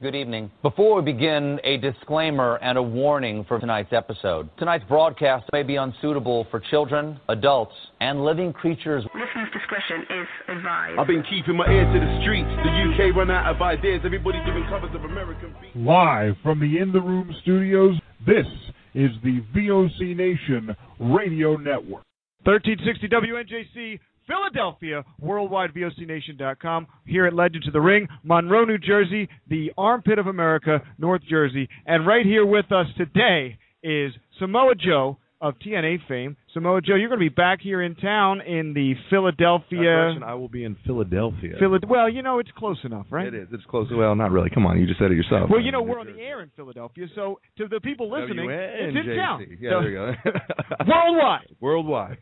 Good evening. Before we begin, a disclaimer and a warning for tonight's episode. Tonight's broadcast may be unsuitable for children, adults, and living creatures. Listener's discretion is advised. I've been keeping my ear to the streets. The UK run out of ideas. Everybody doing covers of American beats. Live from the In the Room studios, this is the VOC Nation Radio Network. 1360 WNJC, Philadelphia, worldwide, VOCNation.com, here at Legends of the Ring, Monroe, New Jersey, the armpit of America, North Jersey. And right here with us today is Samoa Joe of TNA fame. Samoa Joe, you're going to be back here in town in the Philadelphia... I will be in Philadelphia. Well, you know, it's close enough, right? It is. It's close. Well, not really. Come on, you just said it yourself. Well, you know, we're on the air in Philadelphia, so to the people listening, it's in town. Yeah, so, there you go. Worldwide. Worldwide.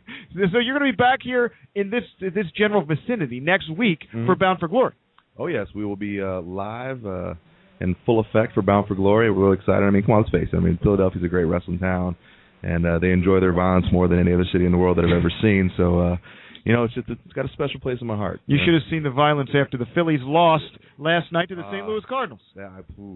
So you're going to be back here in this general vicinity next week for Bound for Glory. Oh, yes. We will be live in full effect for Bound for Glory. We're really excited. I mean, come on, let's face it. I mean, Philadelphia's a great wrestling town. And they enjoy their violence more than any other city in the world that I've ever seen. So, you know, it's got a special place in my heart. You should have seen the violence after the Phillies lost last night to the St. Louis Cardinals. Yeah,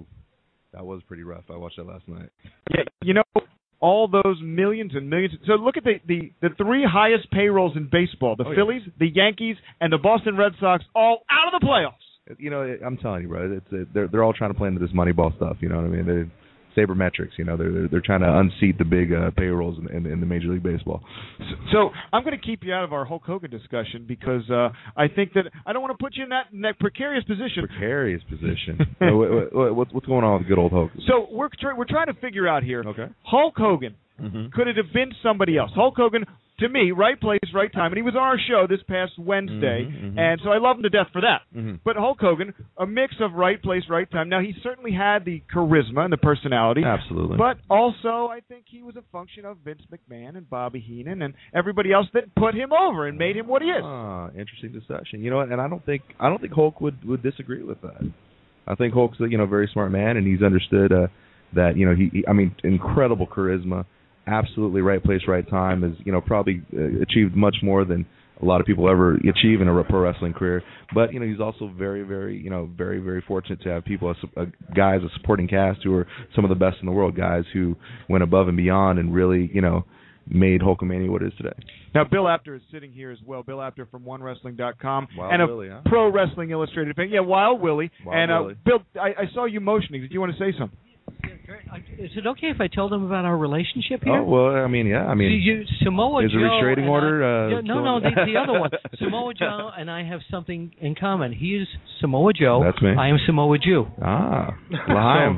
that was pretty rough. I watched that last night. Yeah, you know, all those millions and millions. So look at the three highest payrolls in baseball: the Phillies, the Yankees, and the Boston Red Sox, all out of the playoffs. You know, I'm telling you, bro, they're all trying to play into this Moneyball stuff. You know what I mean? Sabermetrics, you know, they're trying to unseat the big payrolls in the Major League Baseball. So I'm going to keep you out of our Hulk Hogan discussion because I think that I don't want to put you in that precarious position. Precarious position. What's going on with good old Hulk? So we're trying to figure out here. Okay. Hulk Hogan. Could it have been somebody else? Hulk Hogan, to me, right place, right time. And he was on our show this past Wednesday, and so I love him to death for that. But Hulk Hogan, a mix of right place, right time. Now, he certainly had the charisma and the personality. Absolutely. But also, I think he was a function of Vince McMahon and Bobby Heenan and everybody else that put him over and made him what he is. Interesting discussion. You know, and I don't think Hulk would disagree with that. I think Hulk's a very smart man, and he's understood that he incredible charisma. Absolutely right place, right time. Has probably achieved much more than a lot of people ever achieve in a pro wrestling career. But he's also very, very very, very fortunate to have people, guys, a supporting cast who are some of the best in the world. Guys who went above and beyond and really made Hulkamania what it is today. Now, Bill Apter is sitting here as well. Bill Apter from OneWrestling.com and Willie, huh? Pro Wrestling Illustrated fan. Yeah, Wild Willie. Willie. Bill, I saw you motioning. Did you want to say something? Is it okay if I tell them about our relationship here? Oh, well, Samoa is Joe. a restraining order? No, the other one. Samoa Joe and I have something in common. He is Samoa Joe. That's me. I am Samoa Jew. L'chaim.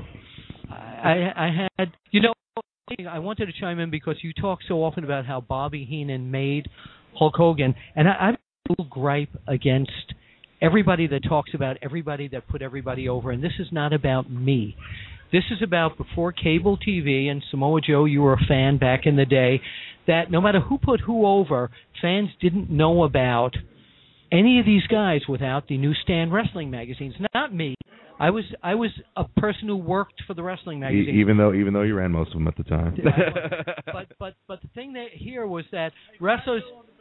I had, I wanted to chime in because you talk so often about how Bobby Heenan made Hulk Hogan, and I have a little gripe against everybody that talks about everybody that put everybody over, and this is not about me. This is about before cable TV, and Samoa Joe, you were a fan back in the day, that no matter who put who over, fans didn't know about any of these guys without the newsstand wrestling magazines. Not me. I was a person who worked for the wrestling magazine. Even though you ran most of them at the time. but the thing that here was that wrestlers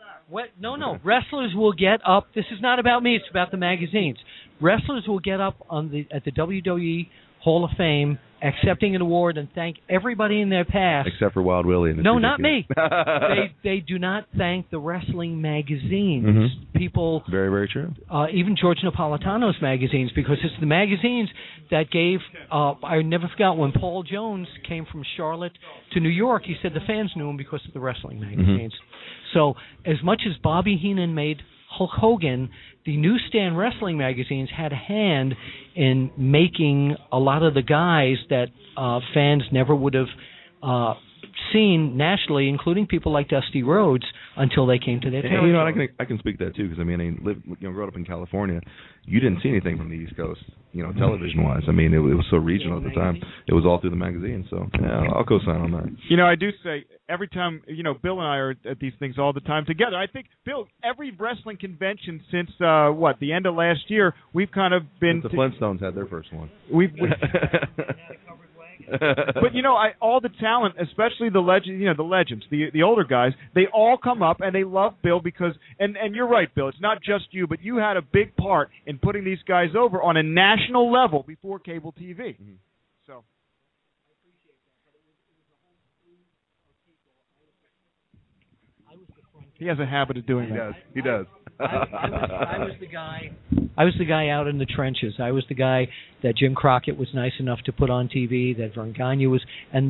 will get up. This is not about me. It's about the magazines. Wrestlers will get up at the WWE Hall of Fame, accepting an award, and thank everybody in their past. Except for Wild Willie. No, not me. They do not thank the wrestling magazines. People. Very, very true. Even George Napolitano's magazines, because it's the magazines that gave. I never forgot when Paul Jones came from Charlotte to New York. He said the fans knew him because of the wrestling magazines. So as much as Bobby Heenan made Hulk Hogan, the newsstand wrestling magazines had a hand in making a lot of the guys that fans never would have seen nationally, including people like Dusty Rhodes, until they came to their territory. I can speak to that too, because growing up in California, you didn't see anything from the East Coast, television-wise. I mean, it was so regional at the time. It was all through the magazine. So yeah, I'll co-sign on that. I do say every time, Bill and I are at these things all the time together. I think, Bill, every wrestling convention since the end of last year, we've kind of been. The Flintstones had their first one. But all the talent, especially the legends, the older guys, they all come up and they love Bill because, and you're right, Bill, it's not just you, but you had a big part in putting these guys over on a national level before cable TV. Mm-hmm. So. He has a habit of doing that. He does. I was the guy out in the trenches. I was the guy that Jim Crockett was nice enough to put on TV, that Vern Gagne was, and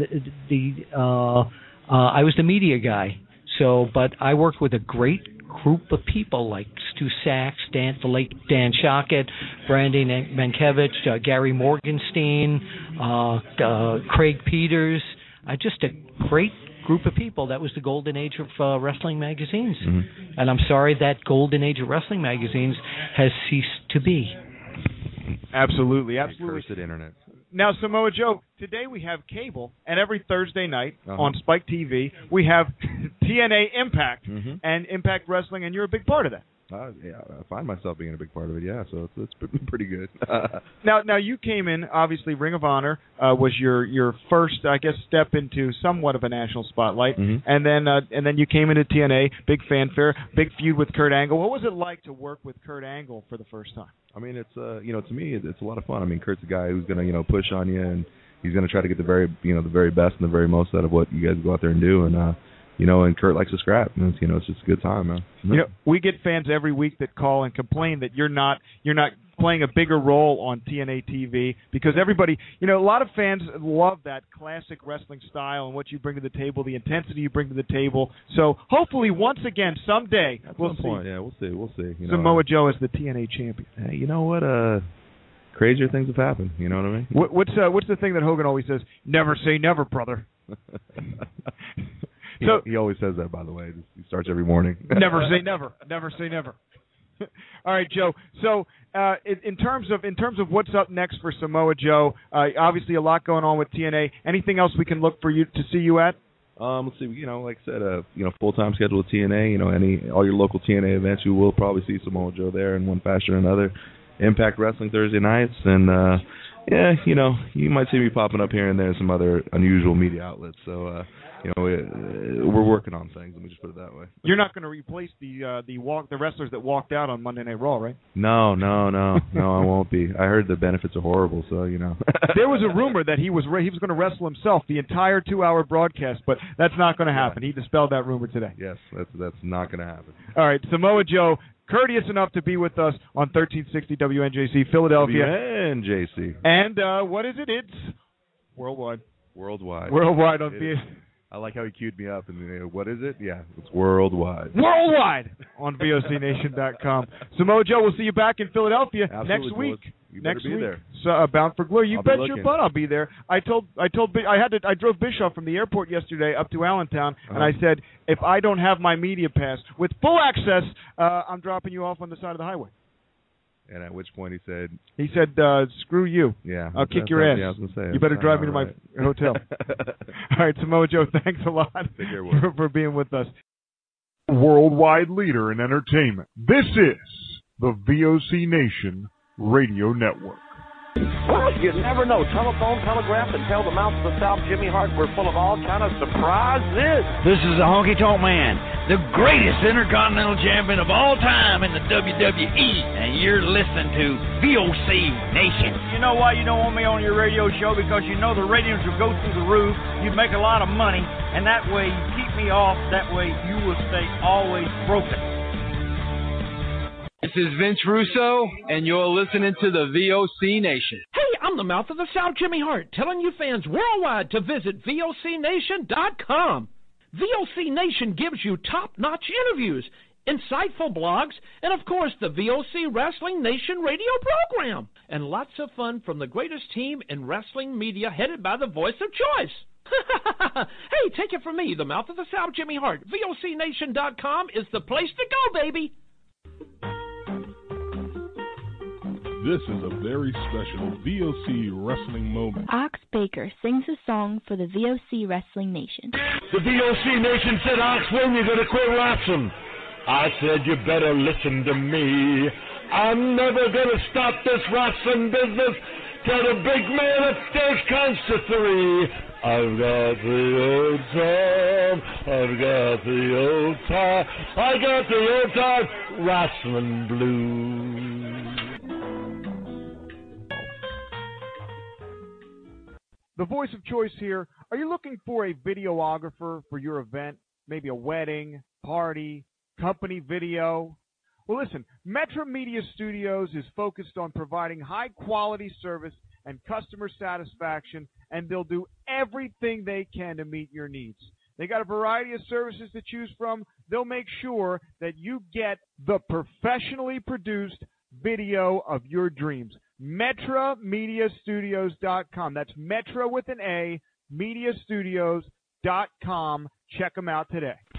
I was the media guy. So, but I worked with a great group of people like Stu Sachs, the late Dan Shockett, Brandy Mankiewicz, Gary Morgenstein, Craig Peters. Just a great group of people. That was the golden age of wrestling magazines. Mm-hmm. And I'm sorry that golden age of wrestling magazines has ceased to be. Absolutely. Cursed internet. Now, Samoa Joe, today we have cable, and every Thursday night on Spike TV, we have TNA Impact and Impact Wrestling, and you're a big part of that. Yeah, I find myself being a big part of it, yeah, so it's pretty good. Now you came in, obviously, Ring of Honor was your first, I guess, step into somewhat of a national spotlight, and then you came into TNA, big fanfare, big feud with Kurt Angle. What was it like to work with Kurt Angle for the first time? I mean, it's to me, it's a lot of fun. I mean, Kurt's a guy who's gonna push on you, and he's gonna try to get the very best and the very most out of what you guys go out there and do, and and Kurt likes to scrap. And it's just a good time, man. We get fans every week that call and complain that you're not playing a bigger role on TNA TV because everybody, a lot of fans love that classic wrestling style and what you bring to the table, the intensity you bring to the table. So hopefully, once again, someday we'll see. Yeah, we'll see. Samoa Joe is the TNA champion. Hey, you know what? Crazier things have happened. You know what I mean? What's the thing that Hogan always says? Never say never, brother. He always says that, by the way. He starts every morning. Never say never. Never say never. All right, Joe. So, in terms of what's up next for Samoa Joe, obviously a lot going on with TNA. Anything else we can look for you to see you at? Let's see. Like I said, full-time schedule with TNA. All your local TNA events, you will probably see Samoa Joe there in one fashion or another. Impact Wrestling Thursday nights, and you might see me popping up here and there in some other unusual media outlets. So. We're working on things. Let me just put it that way. You're not going to replace the wrestlers that walked out on Monday Night Raw, right? No, I won't be. I heard the benefits are horrible, so There was a rumor that he was going to wrestle himself the entire 2-hour broadcast, but that's not going to happen. He dispelled that rumor today. Yes, that's not going to happen. All right, Samoa Joe, courteous enough to be with us on 1360 WNJC Philadelphia. WNJC. And what is it? It's worldwide. Worldwide on I like how he queued me up. And what is it? Yeah, it's worldwide. Worldwide on VOCNation.com. Samoa Joe, we'll see you back in Philadelphia next week. You better be there. So, Bound for Glory. You bet your butt I'll be there. I drove Bischoff from the airport yesterday up to Allentown, and I said, if I don't have my media pass with full access, I'm dropping you off on the side of the highway. And at which point he said, screw you. Yeah. I'll kick your ass. Yeah, I was gonna say, you better drive me to my hotel. All right, Samoa Joe, thanks a lot for being with us. Worldwide leader in entertainment. This is the VOC Nation Radio Network. Well, you never know. Telephone, telegraph, and tell the mouth of the South, Jimmy Hart, we're full of all kind of surprises. This is the Honky Tonk Man, the greatest intercontinental champion of all time in the WWE, and you're listening to VOC Nation. You know why you don't want me on your radio show? Because you know the ratings will go through the roof, you'd make a lot of money, and that way you keep me off, that way you will stay always broken. This is Vince Russo, and you're listening to the VOC Nation. Hey, I'm the mouth of the South, Jimmy Hart, telling you fans worldwide to visit VOCNation.com. VOC Nation gives you top-notch interviews, insightful blogs, and, of course, the VOC Wrestling Nation radio program. And lots of fun from the greatest team in wrestling media headed by the voice of choice. Hey, take it from me, the mouth of the South, Jimmy Hart. VOCNation.com is the place to go, baby. This is a very special VOC wrestling moment. Ox Baker sings a song for the VOC Wrestling Nation. The VOC Nation said, Ox, when you gonna quit wrestling? I said, you better listen to me. I'm never gonna stop this wrestling business Tell the big man upstairs counts to 3. I've got the old time, I've got the old time, I got the old time wrestling blues. The voice of choice here. Are you looking for a videographer for your event? Maybe a wedding, party, company video? Well, listen, Metro Media Studios is focused on providing high-quality service and customer satisfaction, and they'll do everything they can to meet your needs. They got a variety of services to choose from. They'll make sure that you get the professionally produced video of your dreams. MetroMediaStudios.com. That's Metro with an A, MediaStudios.com. Check them out today.